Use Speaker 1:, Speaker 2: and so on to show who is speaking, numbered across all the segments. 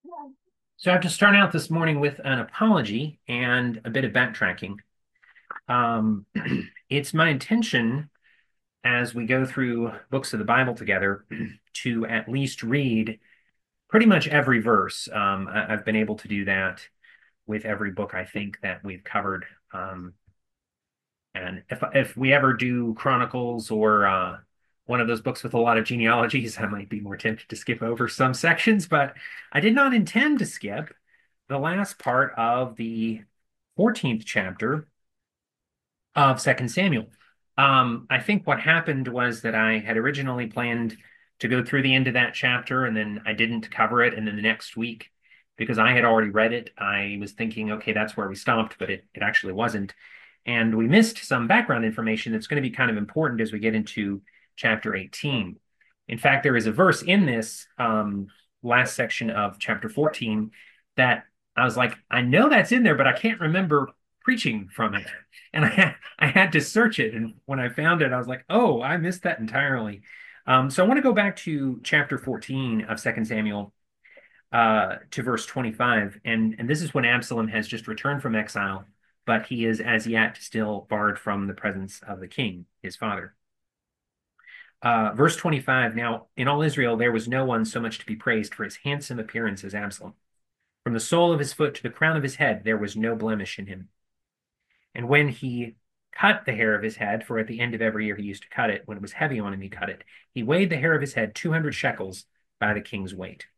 Speaker 1: So I have to start out this morning with an apology and a bit of backtracking. Um, it's my intention as we go through books of the Bible together to at least read pretty much every verse. I've been able to do that with every book I think that we've covered. And if we ever do Chronicles or one of those books with a lot of genealogies, I might be more tempted to skip over some sections, but I did not intend to skip the last part of the 14th chapter of Second Samuel. I think what happened was that I had originally planned to go through the end of that chapter, and then I didn't cover it. And then the next week, because I had already read it, I was thinking, okay, that's where we stopped, but it actually wasn't. And we missed some background information that's going to be kind of important as we get into chapter 18. In fact, there is a verse in this last section of chapter 14 that I was like, I know that's in there, but I can't remember preaching from it. And I had to search it. And when I found it, I was like, oh, I missed that entirely. So I want to go back to chapter 14 of Second Samuel to verse 25. And this is when Absalom has just returned from exile, but he is as yet still barred from the presence of the king, his father. Verse 25. Now, in all Israel, there was no one so much to be praised for his handsome appearance as Absalom. From the sole of his foot to the crown of his head, there was no blemish in him. And when he cut the hair of his head, for at the end of every year he used to cut it, when it was heavy on him, he cut it. He weighed the hair of his head 200 shekels by the king's weight.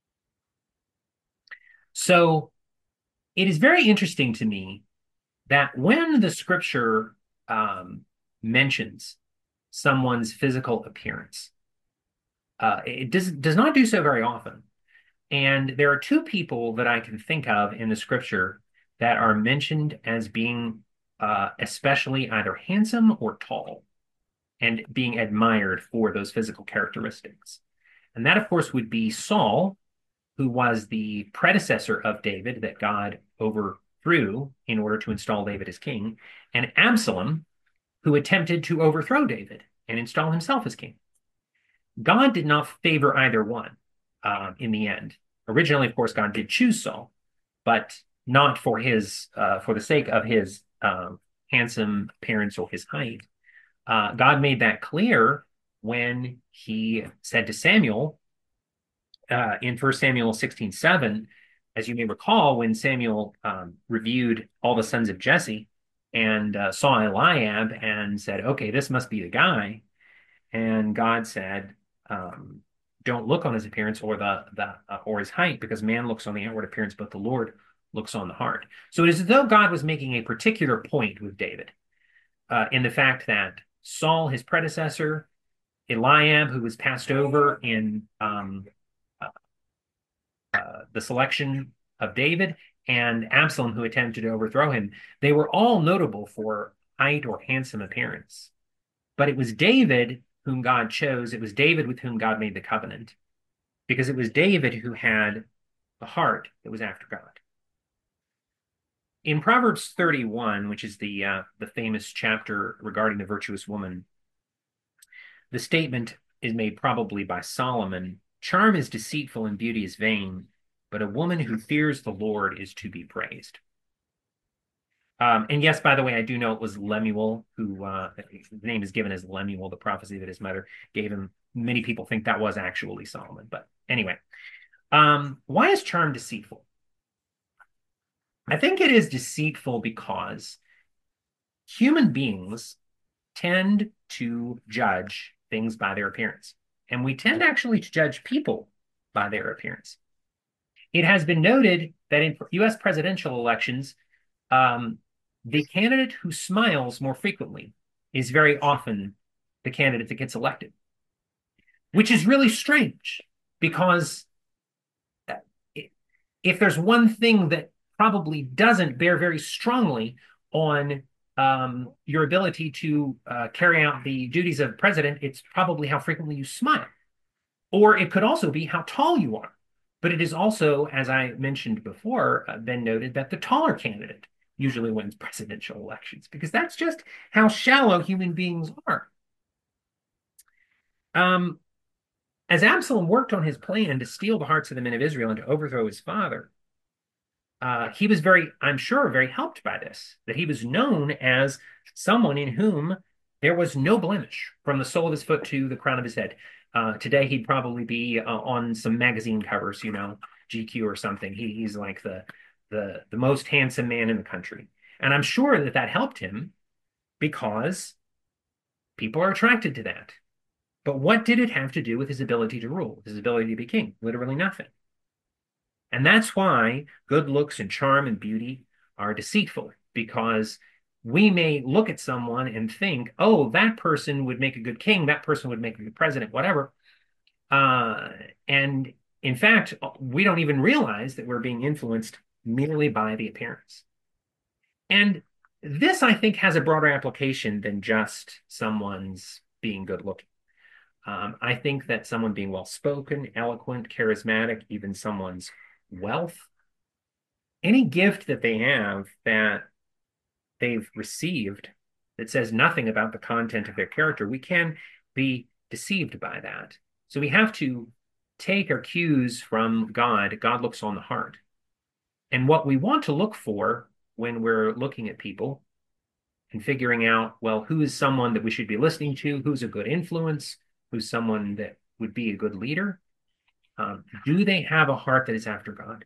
Speaker 1: So it is very interesting to me that when the scripture mentions someone's physical appearance, it does not do so very often. And there are two people that I can think of in the scripture that are mentioned as being especially either handsome or tall and being admired for those physical characteristics. And that, of course, would be Saul, who was the predecessor of David that God overthrew in order to install David as king, and Absalom, who attempted to overthrow David and install himself as king. God did not favor either one in the end. Originally, of course, God did choose Saul, but not for his for the sake of his handsome appearance or his height. God made that clear when he said to Samuel in 1 Samuel 16:7, as you may recall, when Samuel reviewed all the sons of Jesse and saw Eliab and said, okay, this must be the guy. And God said, don't look on his appearance or the or his height, because man looks on the outward appearance, but the Lord looks on the heart. So it is as though God was making a particular point with David in the fact that Saul, his predecessor, Eliab, who was passed over in the selection of David, and Absalom, who attempted to overthrow him, they were all notable for height or handsome appearance. But it was David whom God chose. It was David with whom God made the covenant, because it was David who had the heart that was after God. In Proverbs 31, which is the famous chapter regarding the virtuous woman, the statement is made probably by Solomon: charm is deceitful and beauty is vain, but a woman who fears the Lord is to be praised. And yes, by the way, I do know it was Lemuel who the name is given as Lemuel, the prophecy that his mother gave him. Many people think that was actually Solomon, but anyway, why is charm deceitful? I think it is deceitful because human beings tend to judge things by their appearance, and we tend actually to judge people by their appearance. It has been noted that in U.S. presidential elections, um, the candidate who smiles more frequently is very often the candidate that gets elected, which is really strange because if there's one thing that probably doesn't bear very strongly on your ability to carry out the duties of president, it's probably how frequently you smile. Or it could also be how tall you are. But it is also, as I mentioned before, been noted that the taller candidate usually wins presidential elections, because that's just how shallow human beings are. Um, as Absalom worked on his plan to steal the hearts of the men of Israel and to overthrow his father, he was I'm sure, very helped by this, that he was known as someone in whom there was no blemish from the sole of his foot to the crown of his head. Today, he'd probably be on some magazine covers, GQ or something. He's like the most handsome man in the country. And I'm sure that helped him because people are attracted to that. But what did it have to do with his ability to rule, his ability to be king? Literally nothing. And that's why good looks and charm and beauty are deceitful, because we may look at someone and think, oh, that person would make a good king, that person would make a good president, whatever. And in fact, we don't even realize that we're being influenced merely by the appearance. And this, I think, has a broader application than just someone's being good looking. I think that someone being well-spoken, eloquent, charismatic, even someone's wealth, any gift that they have that they've received that says nothing about the content of their character, we can be deceived by that. So we have to take our cues from God. God looks on the heart. And what we want to look for when we're looking at people and figuring out, well, who is someone that we should be listening to? Who's a good influence? Who's someone that would be a good leader? Do they have a heart that is after God?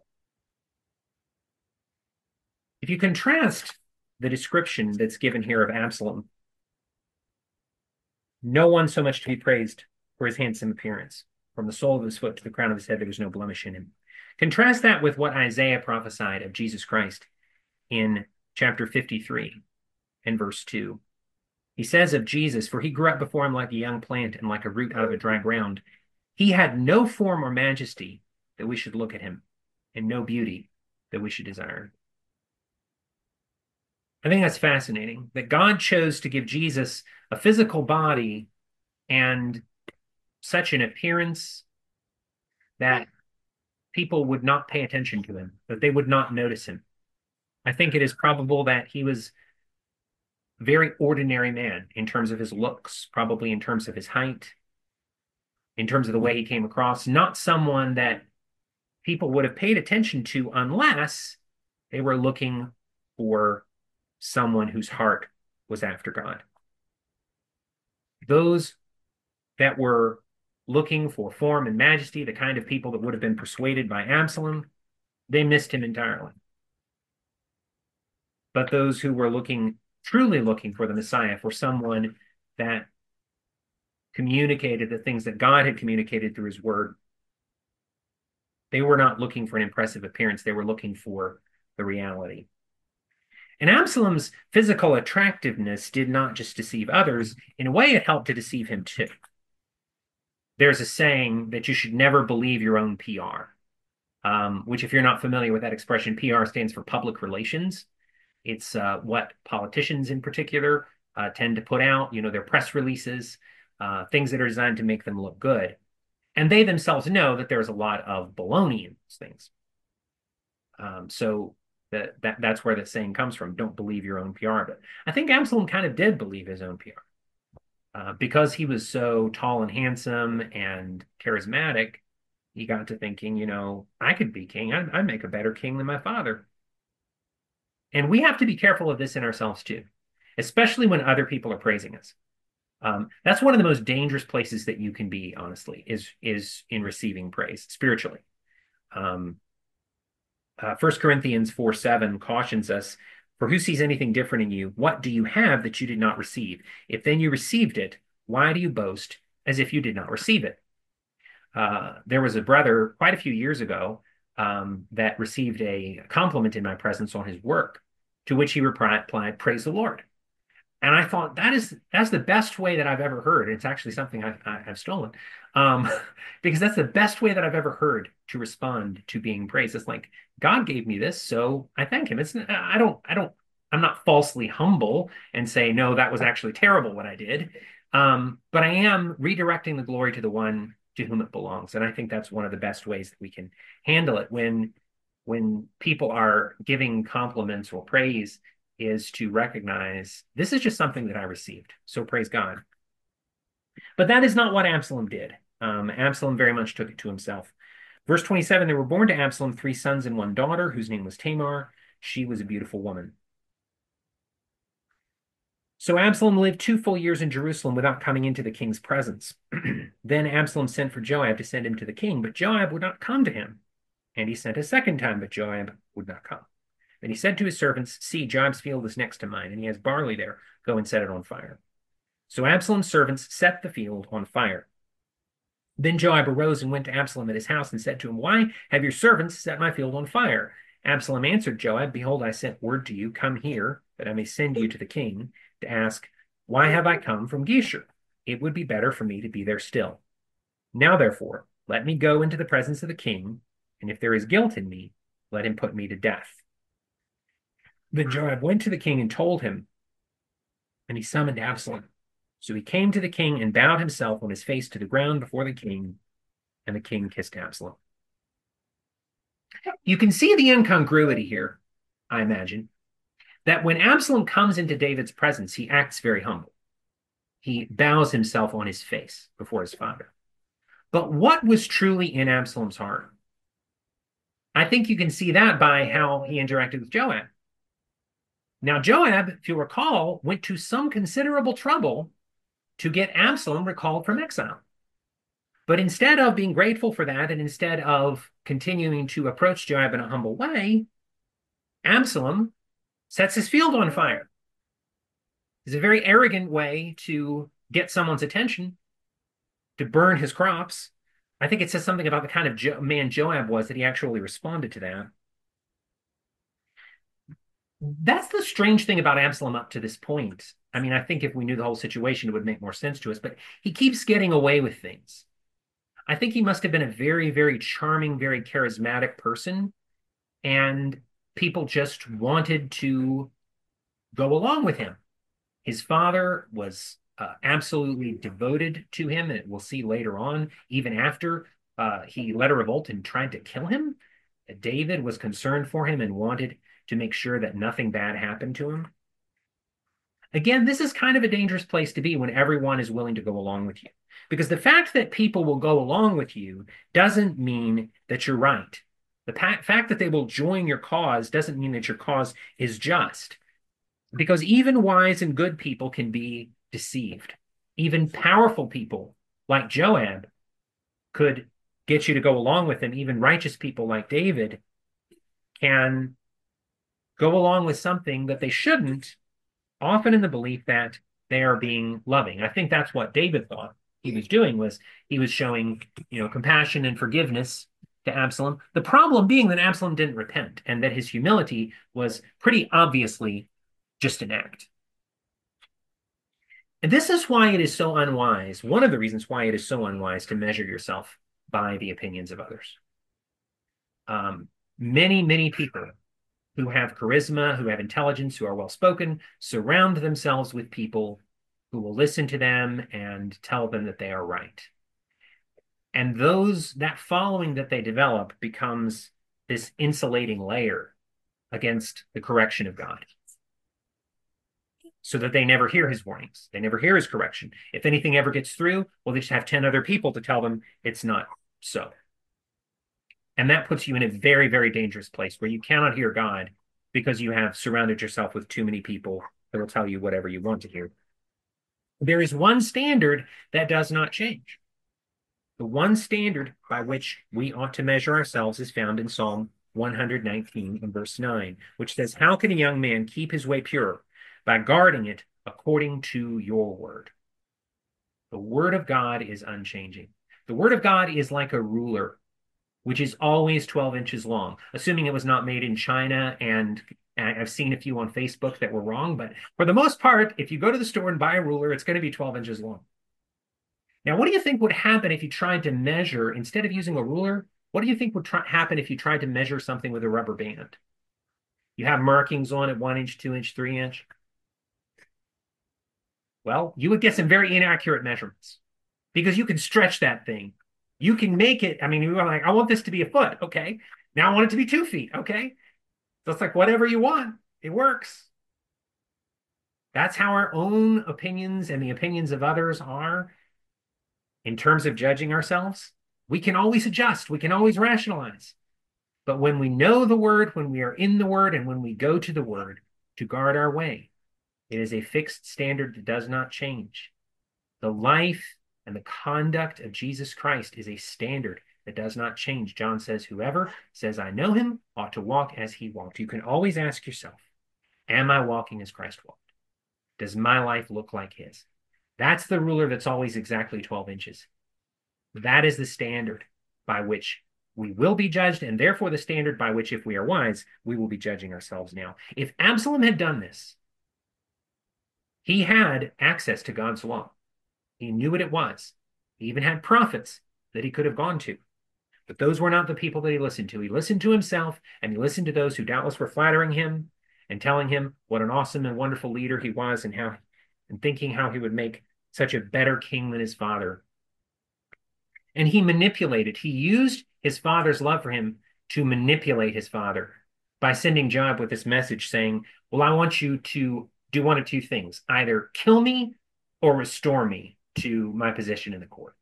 Speaker 1: If you contrast the description that's given here of Absalom, no one so much to be praised for his handsome appearance. From the sole of his foot to the crown of his head, there was no blemish in him. Contrast that with what Isaiah prophesied of Jesus Christ in chapter 53 and verse 2. He says of Jesus, for he grew up before him like a young plant and like a root out of a dry ground. He had no form or majesty that we should look at him, and no beauty that we should desire. I think that's fascinating, that God chose to give Jesus a physical body and such an appearance that people would not pay attention to him, that they would not notice him. I think it is probable that he was a very ordinary man in terms of his looks, probably in terms of his height, in terms of the way he came across, not someone that people would have paid attention to unless they were looking for someone whose heart was after God. Those that were looking for form and majesty, the kind of people that would have been persuaded by Absalom, they missed him entirely. But those who were truly looking for the Messiah, for someone that communicated the things that God had communicated through his word, they were not looking for an impressive appearance. They were looking for the reality. And Absalom's physical attractiveness did not just deceive others. In a way, it helped to deceive him too. There's a saying that you should never believe your own PR, which, if you're not familiar with that expression, PR stands for public relations. It's what politicians in particular tend to put out, their press releases, things that are designed to make them look good. And they themselves know that there's a lot of baloney in those things. So that's where the saying comes from, don't believe your own PR. But I think Absalom kind of did believe his own PR. Because he was so tall and handsome and charismatic, he got to thinking, I could be king. I'd make a better king than my father. And we have to be careful of this in ourselves too, especially when other people are praising us. That's one of the most dangerous places that you can be, honestly, is in receiving praise spiritually. 1 Corinthians 4:7 cautions us, for who sees anything different in you? What do you have that you did not receive? If then you received it, why do you boast as if you did not receive it? There was a brother quite a few years ago that received a compliment in my presence on his work, to which he replied, praise the Lord. And I thought, that's the best way that I've ever heard. It's actually something I've stolen, because that's the best way that I've ever heard to respond to being praised. It's like, God gave me this, so I thank him. I'm not falsely humble and say, no, that was actually terrible what I did. But I am redirecting the glory to the one to whom it belongs. And I think that's one of the best ways that we can handle it when people are giving compliments or praise, is to recognize this is just something that I received. So praise God. But that is not what Absalom did. Absalom very much took it to himself. Verse 27, there were born to Absalom 3 sons and 1 daughter, whose name was Tamar. She was a beautiful woman. So Absalom lived 2 full years in Jerusalem without coming into the king's presence. Then Absalom sent for Joab to send him to the king, but Joab would not come to him. And he sent a second time, but Joab would not come. Then he said to his servants, see, Joab's field is next to mine, and he has barley there. Go and set it on fire. So Absalom's servants set the field on fire. Then Joab arose and went to Absalom at his house and said to him, why have your servants set my field on fire? Absalom answered Joab, behold, I sent word to you, come here, that I may send you to the king, to ask, why have I come from Geshur? It would be better for me to be there still. Now, therefore, let me go into the presence of the king, and if there is guilt in me, let him put me to death. Then Joab went to the king and told him, and he summoned Absalom. So he came to the king and bowed himself on his face to the ground before the king, and the king kissed Absalom. You can see the incongruity here, I imagine, that when Absalom comes into David's presence, he acts very humble. He bows himself on his face before his father. But what was truly in Absalom's heart? I think you can see that by how he interacted with Joab. Now, Joab, if you recall, went to some considerable trouble to get Absalom recalled from exile. But instead of being grateful for that, and instead of continuing to approach Joab in a humble way, Absalom sets his field on fire. It's a very arrogant way to get someone's attention, to burn his crops. I think it says something about the kind of man Joab was that he actually responded to that. That's the strange thing about Absalom up to this point. I mean, I think if we knew the whole situation, it would make more sense to us, but he keeps getting away with things. I think he must have been a very, very charming, very charismatic person, and people just wanted to go along with him. His father was absolutely devoted to him, and we'll see later on, even after he led a revolt and tried to kill him, David was concerned for him and wanted to make sure that nothing bad happened to him. Again, this is kind of a dangerous place to be when everyone is willing to go along with you. Because the fact that people will go along with you doesn't mean that you're right. The fact that they will join your cause doesn't mean that your cause is just. Because even wise and good people can be deceived. Even powerful people like Joab could get you to go along with them. Even righteous people like David can go along with something that they shouldn't, often in the belief that they are being loving. I think that's what David thought he was doing, was he was showing, compassion and forgiveness to Absalom. The problem being that Absalom didn't repent, and that his humility was pretty obviously just an act. And this is why it is so unwise. One of the reasons why it is so unwise to measure yourself by the opinions of others. Many, many people who have charisma, who have intelligence, who are well-spoken, surround themselves with people who will listen to them and tell them that they are right. And that following that they develop becomes this insulating layer against the correction of God, so that they never hear his warnings. They never hear his correction. If anything ever gets through, well, they just have 10 other people to tell them it's not so. And that puts you in a very, very dangerous place where you cannot hear God because you have surrounded yourself with too many people that will tell you whatever you want to hear. There is one standard that does not change. The one standard by which we ought to measure ourselves is found in Psalm 119 and verse 9, which says, how can a young man keep his way pure? By guarding it according to your word. The word of God is unchanging. The word of God is like a ruler, which is always 12 inches long, assuming it was not made in China. And I've seen a few on Facebook that were wrong, but for the most part, if you go to the store and buy a ruler, it's going to be 12 inches long. Now, what do you think would happen if you tried to measure, instead of using a ruler, what do you think would happen if you tried to measure something with a rubber band? You have markings on it, 1 inch, 2 inch, 3 inch. Well, you would get some very inaccurate measurements because you can stretch that thing. You can make it, you were like, I want this to be a foot. Okay. Now I want it to be 2 feet. Okay. So it's like whatever you want, it works. That's how our own opinions and the opinions of others are. In terms of judging ourselves, we can always adjust, we can always rationalize. But when we know the word, when we are in the word, and when we go to the word to guard our way, it is a fixed standard that does not change. The life and the conduct of Jesus Christ is a standard that does not change. John says, whoever says, I know him, ought to walk as he walked. You can always ask yourself, am I walking as Christ walked? Does my life look like his? That's the ruler that's always exactly 12 inches. That is the standard by which we will be judged, and therefore the standard by which, if we are wise, we will be judging ourselves now. If Absalom had done this, he had access to God's law. He knew what it was. He even had prophets that he could have gone to. But those were not the people that he listened to. He listened to himself, and he listened to those who doubtless were flattering him and telling him what an awesome and wonderful leader he was, and thinking how he would make such a better king than his father. And he used his father's love for him to manipulate his father by sending Joab with this message saying, well, I want you to do one of two things, either kill me or restore me to my position in the court.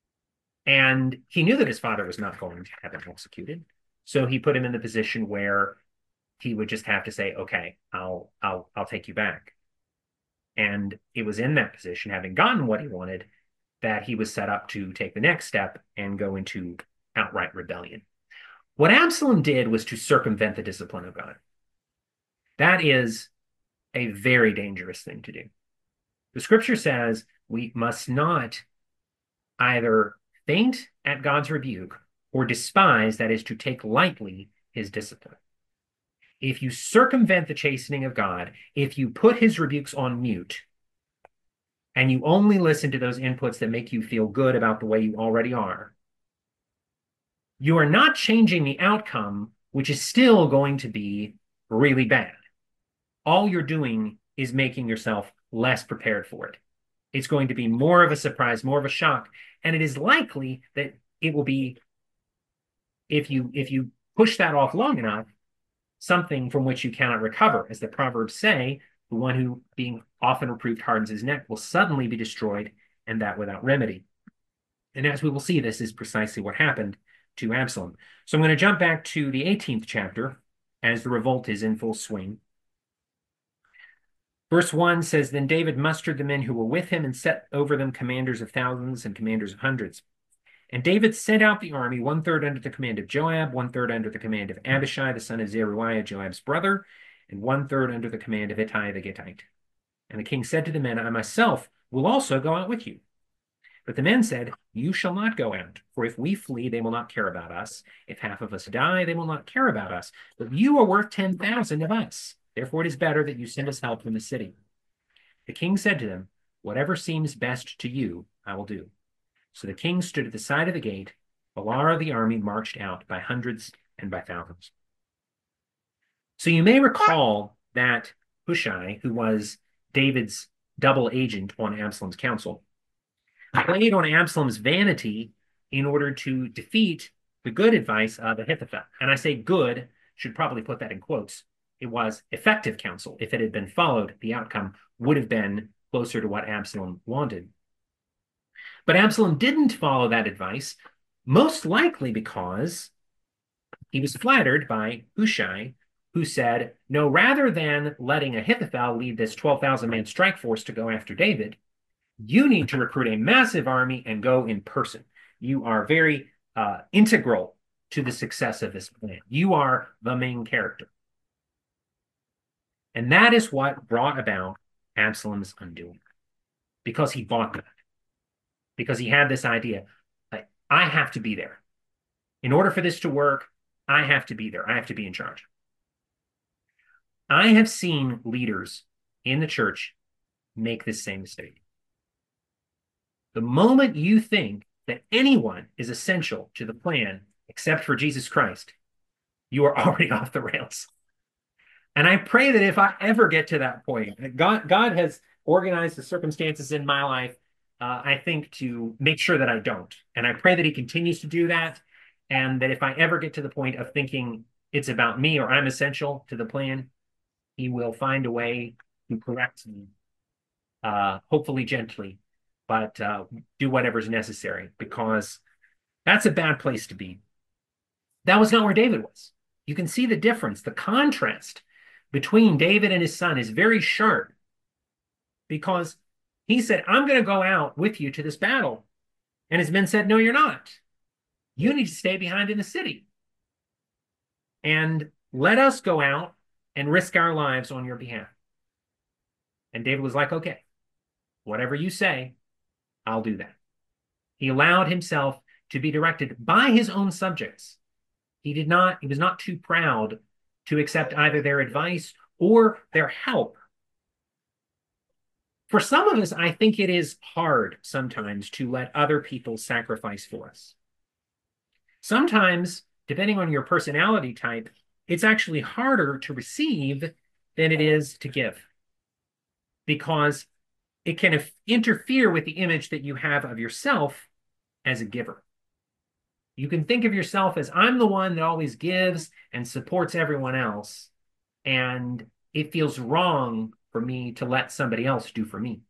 Speaker 1: And he knew that his father was not going to have him executed. So he put him in the position where he would just have to say, okay, I'll take you back. And it was in that position, having gotten what he wanted, that he was set up to take the next step and go into outright rebellion. What Absalom did was to circumvent the discipline of God. That is a very dangerous thing to do. The scripture says we must not either faint at God's rebuke or despise, that is, to take lightly his discipline. If you circumvent the chastening of God, if you put his rebukes on mute, and you only listen to those inputs that make you feel good about the way you already are, you are not changing the outcome, which is still going to be really bad. All you're doing is making yourself less prepared for it. It's going to be more of a surprise, more of a shock, and it is likely that it will be, if you push that off long enough, something from which you cannot recover. As the Proverbs say, the one who, being often reproved, hardens his neck will suddenly be destroyed, and that without remedy. And as we will see, this is precisely what happened to Absalom. So I'm going to jump back to the 18th chapter as the revolt is in full swing. Verse 1 says, Then David mustered the men who were with him and set over them commanders of thousands and commanders of hundreds. And David sent out the army, 1/3 under the command of Joab, 1/3 under the command of Abishai, the son of Zeruiah, Joab's brother, and 1/3 under the command of Ittai the Gittite. And the king said to the men, I myself will also go out with you. But the men said, You shall not go out, for if we flee, they will not care about us. If half of us die, they will not care about us. But you are worth 10,000 of us. Therefore it is better that you send us help from the city. The king said to them, Whatever seems best to you, I will do. So the king stood at the side of the gate. Alara of the army marched out by hundreds and by thousands. So you may recall that Hushai, who was David's double agent on Absalom's council, played on Absalom's vanity in order to defeat the good advice of Ahithophel. And I say good, should probably put that in quotes. It was effective counsel. If it had been followed, the outcome would have been closer to what Absalom wanted. But Absalom didn't follow that advice, most likely because he was flattered by Hushai, who said, no, rather than letting Ahithophel lead this 12,000-man strike force to go after David, you need to recruit a massive army and go in person. You are very integral to the success of this plan. You are the main character. And that is what brought about Absalom's undoing, because he bought that. Because he had this idea, like, I have to be there. In order for this to work, I have to be there. I have to be in charge. I have seen leaders in the church make this same mistake. The moment you think that anyone is essential to the plan except for Jesus Christ, you are already off the rails. And I pray that if I ever get to that point, God has organized the circumstances in my life, I think, to make sure that I don't. And I pray that he continues to do that. And that if I ever get to the point of thinking it's about me or I'm essential to the plan, he will find a way to correct me, hopefully gently, but do whatever's necessary, because that's a bad place to be. That was not where David was. You can see the difference. The contrast between David and his son is very sharp, because he said, I'm going to go out with you to this battle. And his men said, no, you're not. You need to stay behind in the city. And let us go out and risk our lives on your behalf. And David was like, okay, whatever you say, I'll do that. He allowed himself to be directed by his own subjects. He was not too proud to accept either their advice or their help. For some of us, I think it is hard sometimes to let other people sacrifice for us. Sometimes, depending on your personality type, it's actually harder to receive than it is to give, because it can interfere with the image that you have of yourself as a giver. You can think of yourself as, I'm the one that always gives and supports everyone else, and it feels wrong for me to let somebody else do for me.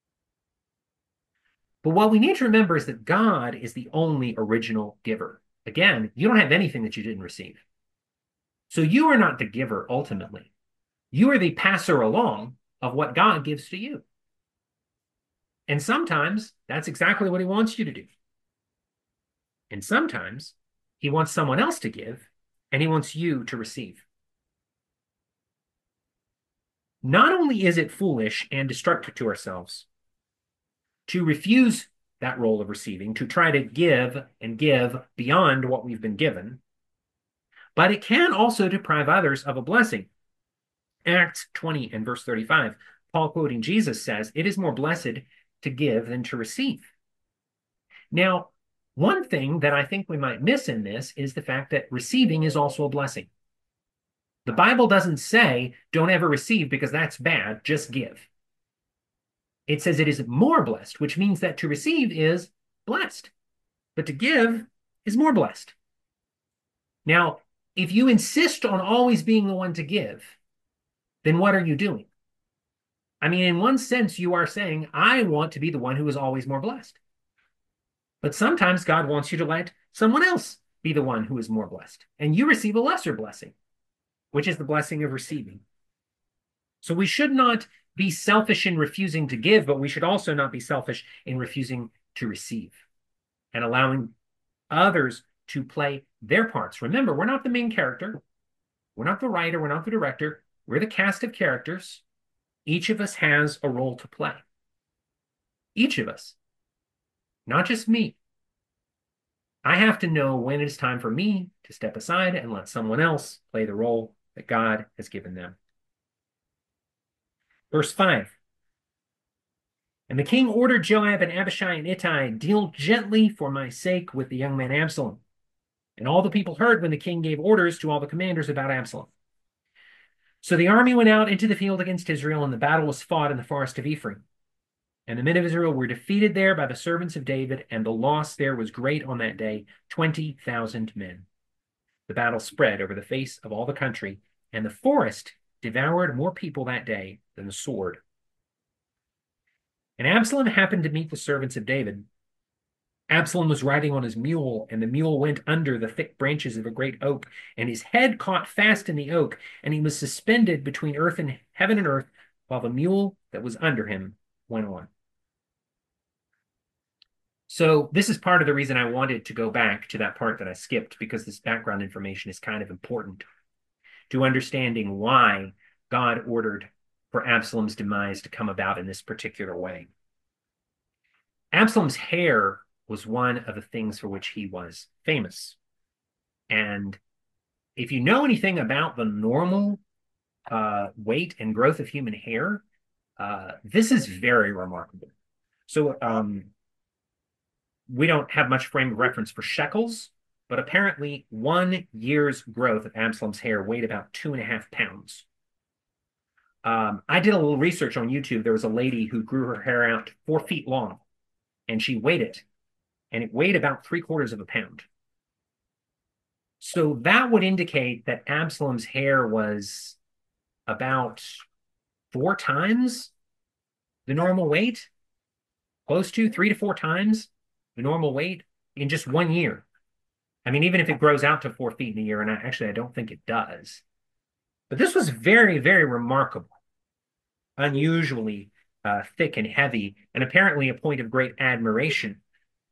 Speaker 1: But what we need to remember is that God is the only original giver. Again, you don't have anything that you didn't receive. So you are not the giver ultimately. You are the passer along of what God gives to you. And sometimes that's exactly what he wants you to do. And sometimes he wants someone else to give, and he wants you to receive. Not only is it foolish and destructive to ourselves to refuse that role of receiving, to try to give and give beyond what we've been given, but it can also deprive others of a blessing. Acts 20 and verse 35, Paul quoting Jesus says, it is more blessed to give than to receive. Now, one thing that I think we might miss in this is the fact that receiving is also a blessing. The Bible doesn't say, don't ever receive because that's bad, just give. It says it is more blessed, which means that to receive is blessed, but to give is more blessed. Now, if you insist on always being the one to give, then what are you doing? I mean, in one sense, you are saying, I want to be the one who is always more blessed. But sometimes God wants you to let someone else be the one who is more blessed, and you receive a lesser blessing, which is the blessing of receiving. So we should not be selfish in refusing to give, but we should also not be selfish in refusing to receive and allowing others to play their parts. Remember, we're not the main character. We're not the writer. We're not the director. We're the cast of characters. Each of us has a role to play. Each of us. Not just me. I have to know when it is time for me to step aside and let someone else play the role that God has given them. Verse 5. And the king ordered Joab and Abishai and Ittai, deal gently for my sake with the young man Absalom. And all the people heard when the king gave orders to all the commanders about Absalom. So the army went out into the field against Israel, and the battle was fought in the forest of Ephraim. And the men of Israel were defeated there by the servants of David, and the loss there was great on that day, 20,000 men. The battle spread over the face of all the country, and the forest devoured more people that day than the sword. And Absalom happened to meet the servants of David. Absalom was riding on his mule, and the mule went under the thick branches of a great oak, and his head caught fast in the oak, and he was suspended between heaven and earth, while the mule that was under him went on. So this is part of the reason I wanted to go back to that part that I skipped, because this background information is kind of important to understanding why God ordered for Absalom's demise to come about in this particular way. Absalom's hair was one of the things for which he was famous. And if you know anything about the normal weight and growth of human hair, this is very remarkable. So we don't have much frame of reference for shekels, but apparently 1 year's growth of Absalom's hair weighed about 2.5 pounds. I did a little research on YouTube. There was a lady who grew her hair out 4 feet long, and she weighed it, and it weighed about 3/4 pounds. So that would indicate that Absalom's hair was about 4 times the normal weight. close to 3 to 4 times the normal weight in just 1 year. I mean, even if it grows out to 4 feet in a year, and I don't think it does. But this was very, very remarkable, unusually thick and heavy, and apparently a point of great admiration.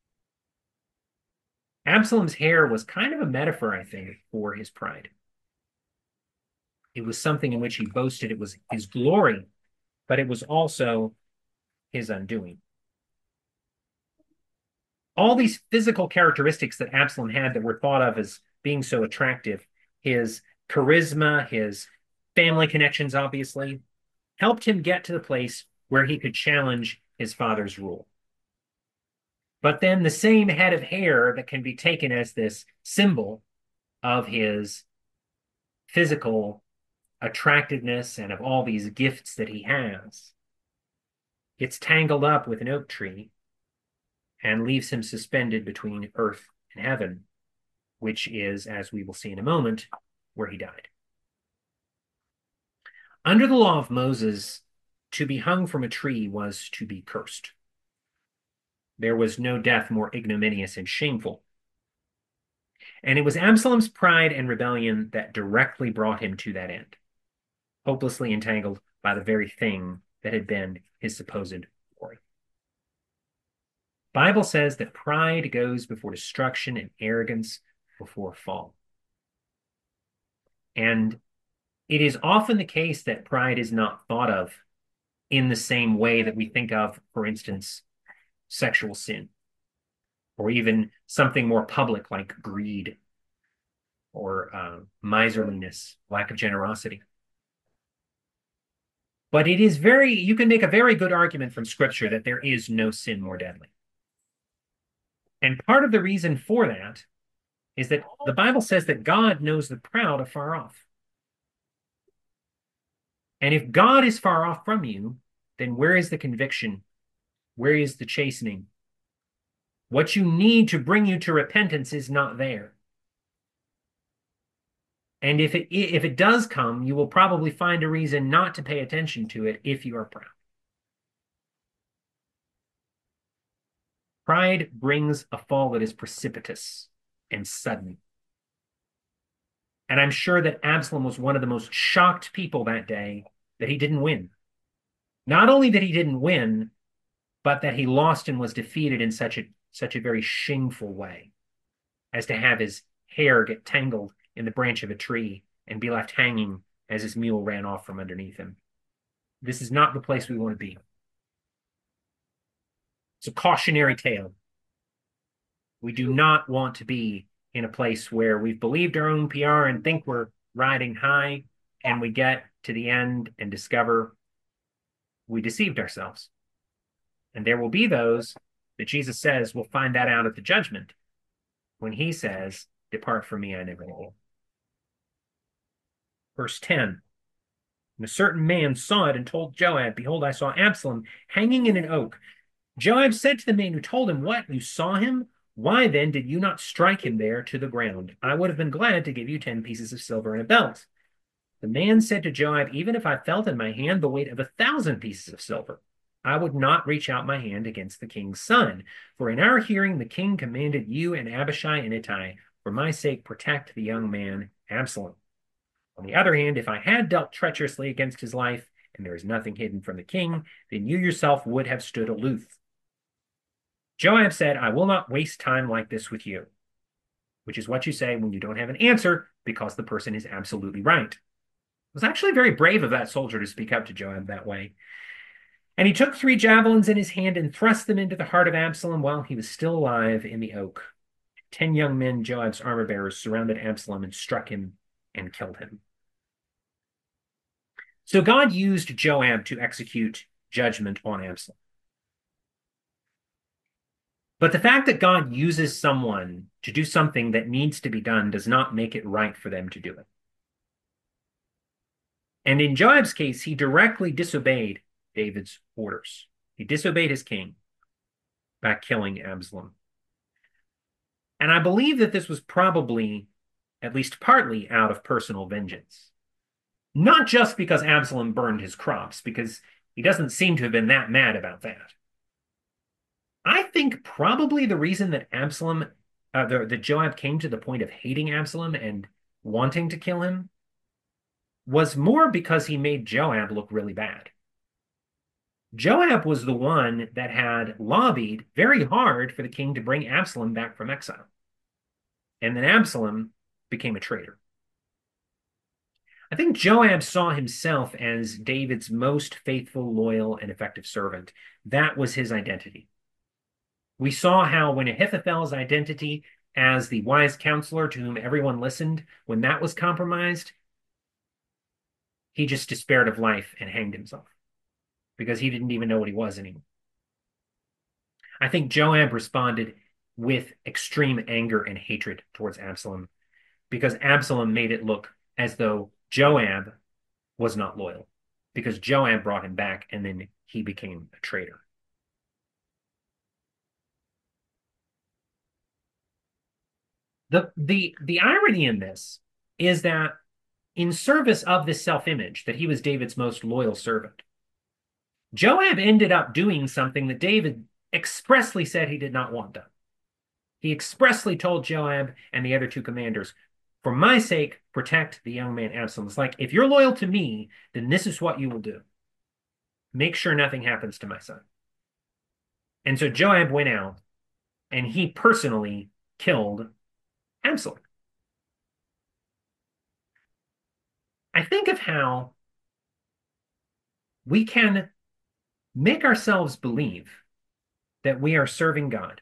Speaker 1: Absalom's hair was kind of a metaphor, I think, for his pride. It was something in which he boasted it was his glory, but it was also his undoing. All these physical characteristics that Absalom had that were thought of as being so attractive, his charisma, his family connections, obviously, helped him get to the place where he could challenge his father's rule. But then the same head of hair that can be taken as this symbol of his physical attractiveness and of all these gifts that he has, gets tangled up with an oak tree and leaves him suspended between earth and heaven, which is, as we will see in a moment, where he died. Under the law of Moses, to be hung from a tree was to be cursed. There was no death more ignominious and shameful. And it was Absalom's pride and rebellion that directly brought him to that end, hopelessly entangled by the very thing that had been his supposed glory. Bible says that pride goes before destruction and arrogance before fall. And it is often the case that pride is not thought of in the same way that we think of, for instance, sexual sin, or even something more public like greed or miserliness, lack of generosity. But it is you can make a very good argument from Scripture that there is no sin more deadly. And part of the reason for that is that the Bible says that God knows the proud afar off. And if God is far off from you, then where is the conviction? Where is the chastening? What you need to bring you to repentance is not there. And if it does come, you will probably find a reason not to pay attention to it if you are proud. Pride brings a fall that is precipitous and sudden. And I'm sure that Absalom was one of the most shocked people that day that he didn't win. Not only that he didn't win, but that he lost and was defeated in such a very shameful way as to have his hair get tangled in the branch of a tree and be left hanging as his mule ran off from underneath him. This is not the place we want to be. It's a cautionary tale. We do not want to be in a place where we've believed our own PR and think we're riding high, and we get to the end and discover we deceived ourselves. And there will be those that Jesus says will find that out at the judgment when he says, "Depart from me, I never knew you." Verse 10, and a certain man saw it and told Joab, "Behold, I saw Absalom hanging in an oak." Joab said to the man who told him, "What, you saw him? Why then did you not strike him there to the ground? I would have been glad to give you 10 pieces of silver and a belt." The man said to Joab, "Even if I felt in my hand the weight of 1,000 pieces of silver, I would not reach out my hand against the king's son. For in our hearing the king commanded you and Abishai and Ittai, for my sake protect the young man Absalom. On the other hand, if I had dealt treacherously against his life, and there is nothing hidden from the king, then you yourself would have stood aloof." Joab said, "I will not waste time like this with you," which is what you say when you don't have an answer because the person is absolutely right. It was actually very brave of that soldier to speak up to Joab that way. And he took 3 javelins in his hand and thrust them into the heart of Absalom while he was still alive in the oak. 10 young men, Joab's armor bearers, surrounded Absalom and struck him and killed him. So God used Joab to execute judgment on Absalom. But the fact that God uses someone to do something that needs to be done does not make it right for them to do it. And in Joab's case, he directly disobeyed David's orders. He disobeyed his king by killing Absalom. And I believe that this was probably, at least partly, out of personal vengeance. Not just because Absalom burned his crops, because he doesn't seem to have been that mad about that. I think probably the reason that that Joab came to the point of hating Absalom and wanting to kill him was more because he made Joab look really bad. Joab was the one that had lobbied very hard for the king to bring Absalom back from exile. And then Absalom became a traitor. I think Joab saw himself as David's most faithful, loyal, and effective servant. That was his identity. We saw how when Ahithophel's identity as the wise counselor to whom everyone listened, when that was compromised, he just despaired of life and hanged himself because he didn't even know what he was anymore. I think Joab responded with extreme anger and hatred towards Absalom because Absalom made it look as though Joab was not loyal because Joab brought him back and then he became a traitor. The irony in this is that in service of this self-image that he was David's most loyal servant, Joab ended up doing something that David expressly said he did not want done. He expressly told Joab and the other two commanders, for my sake, protect the young man Absalom. It's like, if you're loyal to me, then this is what you will do. Make sure nothing happens to my son. And so Joab went out and he personally killed Absalom. I think of how we can make ourselves believe that we are serving God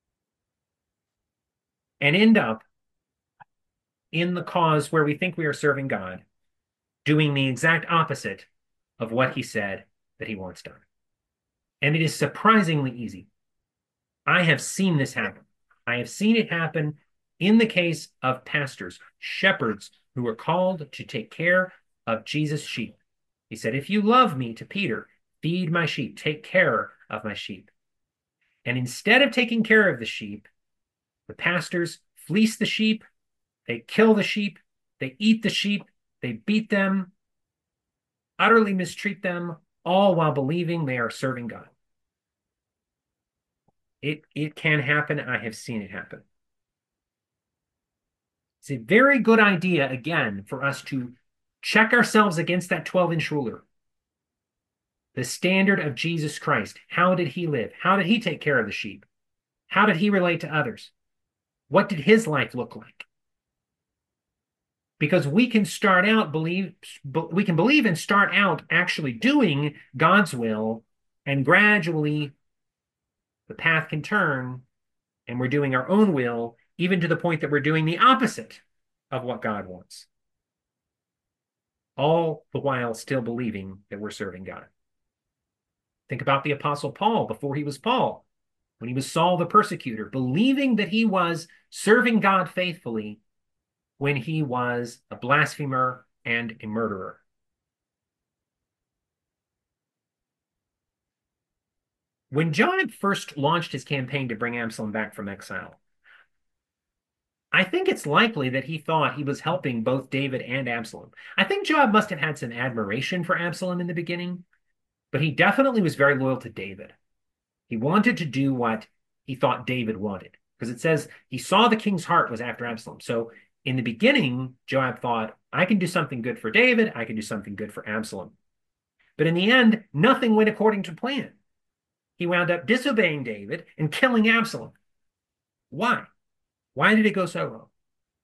Speaker 1: and end up in the cause where we think we are serving God, doing the exact opposite of what he said that he wants done. And it is surprisingly easy. I have seen this happen. I have seen it happen in the case of pastors, shepherds who were called to take care of Jesus' sheep. He said, if you love me, to Peter, feed my sheep, take care of my sheep. And instead of taking care of the sheep, the pastors fleece the sheep, they kill the sheep, they eat the sheep, they beat them, utterly mistreat them, all while believing they are serving God. It can happen. I have seen it happen. It's a very good idea, again, for us to check ourselves against that 12-inch ruler. The standard of Jesus Christ. How did he live? How did he take care of the sheep? How did he relate to others? What did his life look like? Because we can believe and start out actually doing God's will, and gradually the path can turn and we're doing our own will, even to the point that we're doing the opposite of what God wants. All the while still believing that we're serving God. Think about the Apostle Paul before he was Paul, when he was Saul the persecutor, believing that he was serving God faithfully when he was a blasphemer and a murderer. When Joab first launched his campaign to bring Absalom back from exile, I think it's likely that he thought he was helping both David and Absalom. I think Joab must have had some admiration for Absalom in the beginning, but he definitely was very loyal to David. He wanted to do what he thought David wanted, because it says he saw the king's heart was after Absalom. So in the beginning, Joab thought, I can do something good for David, I can do something good for Absalom. But in the end, nothing went according to plan. He wound up disobeying David and killing Absalom. Why? Why did it go so wrong?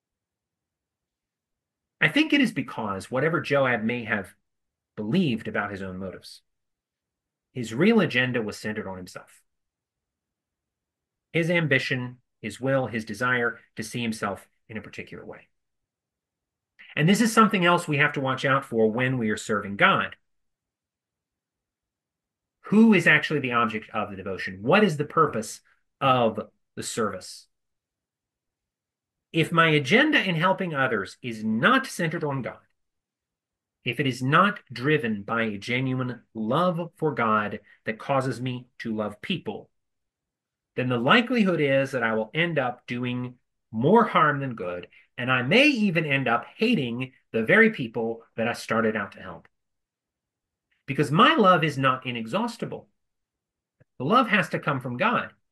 Speaker 1: I think it is because whatever Joab may have believed about his own motives, his real agenda was centered on himself. His ambition, his will, his desire to see himself in a particular way. And this is something else we have to watch out for when we are serving God. Who is actually the object of the devotion? What is the purpose of the service? If my agenda in helping others is not centered on God, if it is not driven by a genuine love for God that causes me to love people, then the likelihood is that I will end up doing more harm than good, and I may even end up hating the very people that I started out to help. Because my love is not inexhaustible. The love has to come from God.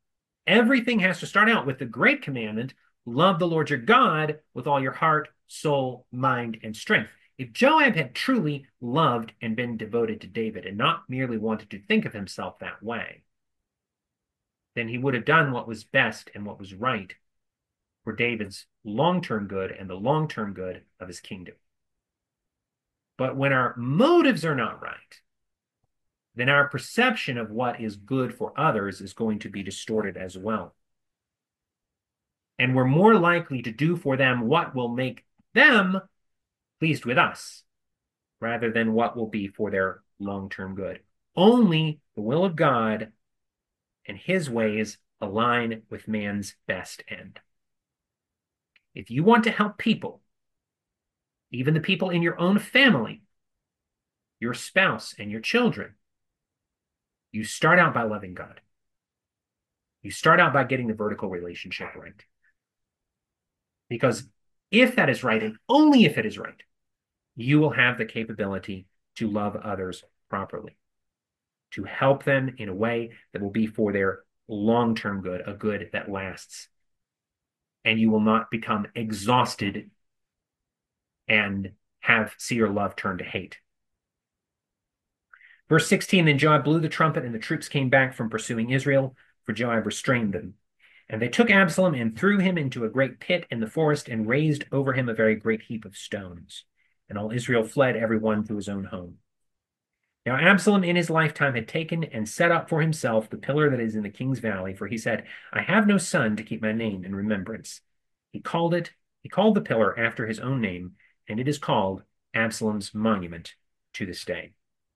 Speaker 1: Everything has to start out with the great commandment, love the Lord your God with all your heart, soul, mind, and strength. If Joab had truly loved and been devoted to David and not merely wanted to think of himself that way, then he would have done what was best and what was right for David's long-term good and the long-term good of his kingdom. But when our motives are not right, then our perception of what is good for others is going to be distorted as well. And we're more likely to do for them what will make them pleased with us rather than what will be for their long-term good. Only the will of God and his ways align with man's best end. If you want to help people, even the people in your own family, your spouse and your children, you start out by loving God. You start out by getting the vertical relationship right. Because if that is right, and only if it is right, you will have the capability to love others properly, to help them in a way that will be for their long-term good, a good that lasts. And you will not become exhausted and see your love turn to hate. Verse 16, then Joab blew the trumpet, and the troops came back from pursuing Israel, for Joab restrained them. And they took Absalom and threw him into a great pit in the forest and raised over him a very great heap of stones. And all Israel fled, every one to his own home. Now Absalom in his lifetime had taken and set up for himself the pillar that is in the king's valley, for he said, I have no son to keep my name in remembrance. He called the pillar after his own name, and it is called Absalom's monument to this day.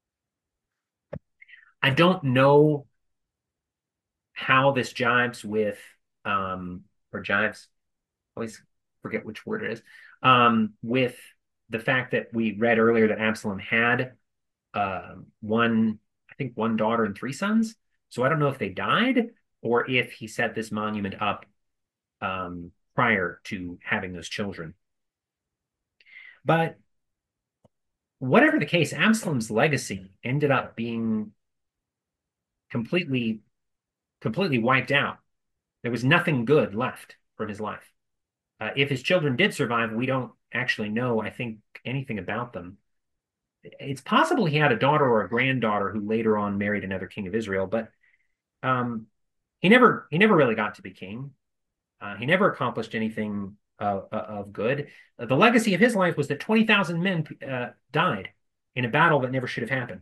Speaker 1: I don't know how this jives with, or jives, I always forget which word it is, with the fact that we read earlier that Absalom had one daughter and three sons. So I don't know if they died or if he set this monument up prior to having those children. But whatever the case, Absalom's legacy ended up being completely wiped out. There was nothing good left from his life. If his children did survive, we don't actually know, I think, anything about them. It's possible he had a daughter or a granddaughter who later on married another king of Israel, but he never really got to be king. He never accomplished anything of good. The legacy of his life was that 20,000 men died in a battle that never should have happened.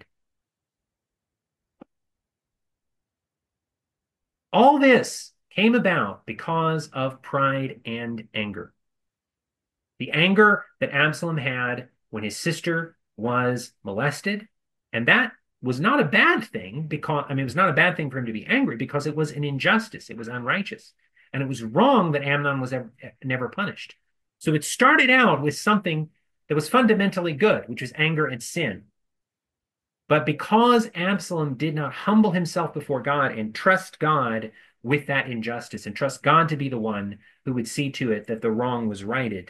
Speaker 1: All this came about because of pride and anger. The anger that Absalom had when his sister was molested, and that was not a bad thing because, it was not a bad thing for him to be angry because it was an injustice, it was unrighteous, and it was wrong that Amnon was never punished. So it started out with something that was fundamentally good, which was anger and sin. But because Absalom did not humble himself before God and trust God with that injustice and trust God to be the one who would see to it that the wrong was righted,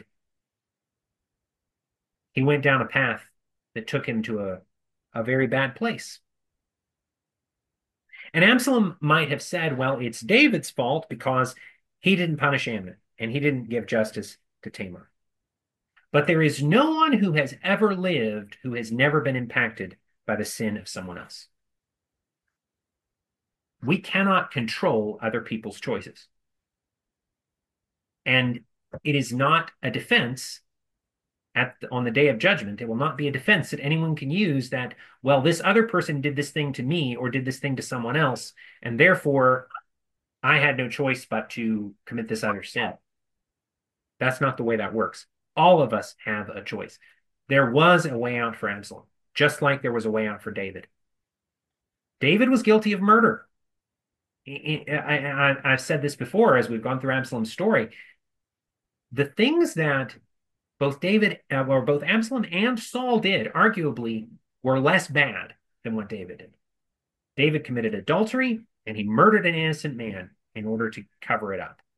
Speaker 1: he went down a path that took him to a very bad place. And Absalom might have said, well, it's David's fault because he didn't punish Amnon and he didn't give justice to Tamar. But there is no one who has ever lived who has never been impacted by the sin of someone else. We cannot control other people's choices. And it is not a defense on the day of judgment. It will not be a defense that anyone can use that, well, this other person did this thing to me or did this thing to someone else, and therefore I had no choice but to commit this other sin. That's not the way that works. All of us have a choice. There was a way out for Absalom, just like there was a way out for David. David was guilty of murder. I've said this before as we've gone through Absalom's story. The things that both Absalom and Saul did, arguably, were less bad than what David did. David committed adultery and he murdered an innocent man in order to cover it up.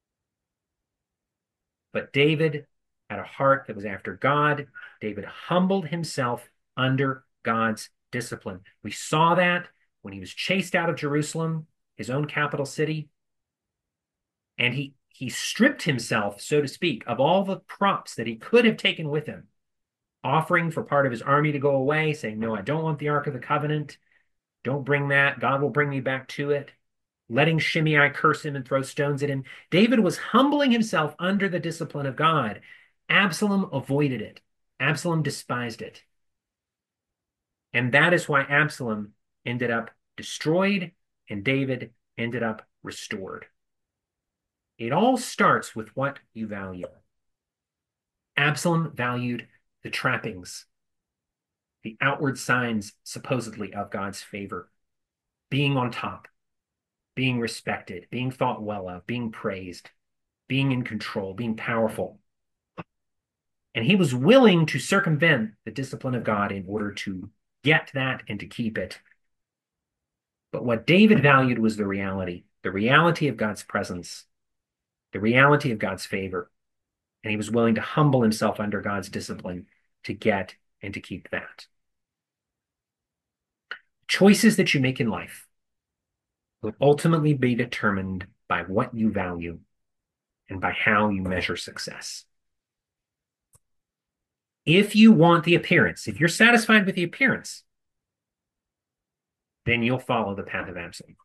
Speaker 1: But David had a heart that was after God. David humbled himself under God's discipline. We saw that when he was chased out of Jerusalem, his own capital city. And he stripped himself, so to speak, of all the props that he could have taken with him, offering for part of his army to go away, saying, no, I don't want the Ark of the Covenant. Don't bring that. God will bring me back to it. Letting Shimei curse him and throw stones at him. David was humbling himself under the discipline of God. Absalom avoided it. Absalom despised it. And that is why Absalom ended up destroyed and David ended up restored. It all starts with what you value. Absalom valued the trappings, the outward signs supposedly of God's favor, being on top, being respected, being thought well of, being praised, being in control, being powerful. And he was willing to circumvent the discipline of God in order to get that and to keep it. But what David valued was the reality of God's presence, the reality of God's favor. And he was willing to humble himself under God's discipline to get and to keep that. Choices that you make in life will ultimately be determined by what you value and by how you measure success. If you want the appearance, if you're satisfied with the appearance, then you'll follow the path of Absalom.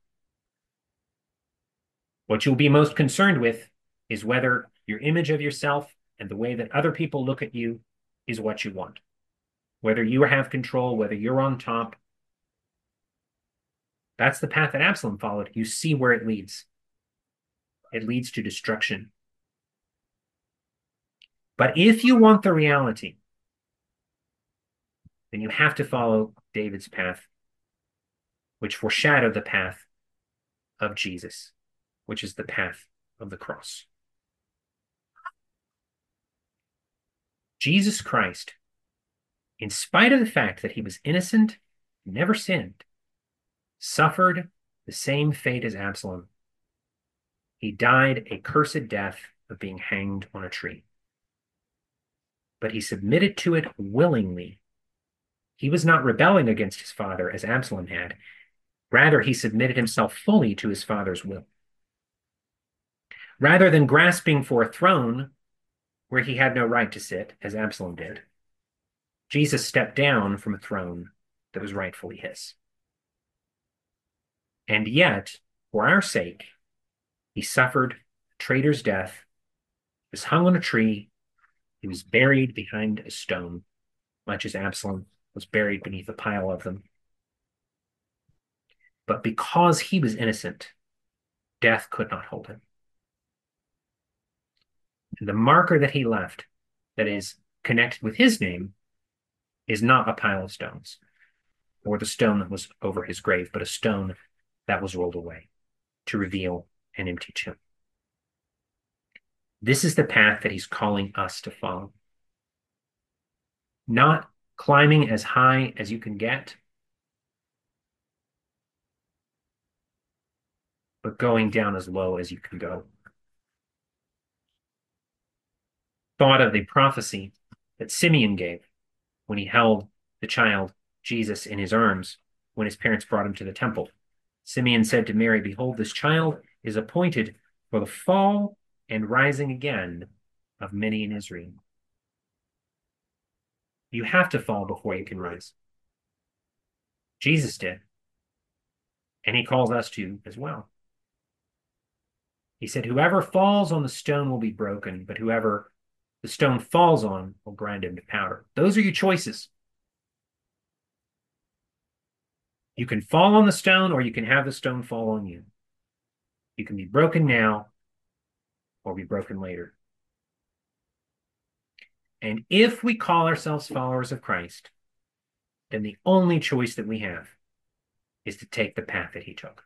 Speaker 1: What you'll be most concerned with is whether your image of yourself and the way that other people look at you is what you want. Whether you have control, whether you're on top. That's the path that Absalom followed. You see where it leads. It leads to destruction. But if you want the reality, then you have to follow David's path, which foreshadowed the path of Jesus, which is the path of the cross. Jesus Christ, in spite of the fact that he was innocent, never sinned, suffered the same fate as Absalom. He died a cursed death of being hanged on a tree. But he submitted to it willingly. He was not rebelling against his father as Absalom had. Rather, he submitted himself fully to his father's will. Rather than grasping for a throne where he had no right to sit, as Absalom did, Jesus stepped down from a throne that was rightfully his. And yet, for our sake, he suffered a traitor's death, was hung on a tree, he was buried behind a stone, much as Absalom was buried beneath a pile of them. But because he was innocent, death could not hold him. And the marker that he left, that is connected with his name, is not a pile of stones or the stone that was over his grave, but a stone that was rolled away to reveal an empty tomb. This is the path that he's calling us to follow. Not climbing as high as you can get, but going down as low as you can go. Thought of the prophecy that Simeon gave when he held the child Jesus in his arms when his parents brought him to the temple. Simeon said to Mary, "Behold, this child is appointed for the fall and rising again of many in Israel." You have to fall before you can rise. Jesus did. And he calls us to as well. He said, "Whoever falls on the stone will be broken, but whoever the stone falls on will grind him to powder." Those are your choices. You can fall on the stone or you can have the stone fall on you. You can be broken now or be broken later. And if we call ourselves followers of Christ, then the only choice that we have is to take the path that he took.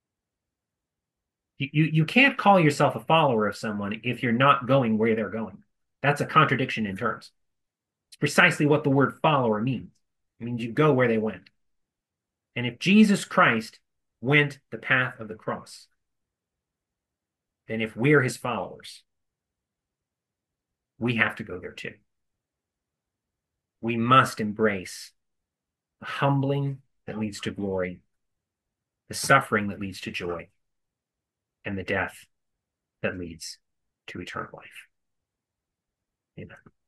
Speaker 1: You can't call yourself a follower of someone if you're not going where they're going. That's a contradiction in terms. It's precisely what the word follower means. It means you go where they went. And if Jesus Christ went the path of the cross, then if we're his followers, we have to go there too. We must embrace the humbling that leads to glory, the suffering that leads to joy, and the death that leads to eternal life. Amen.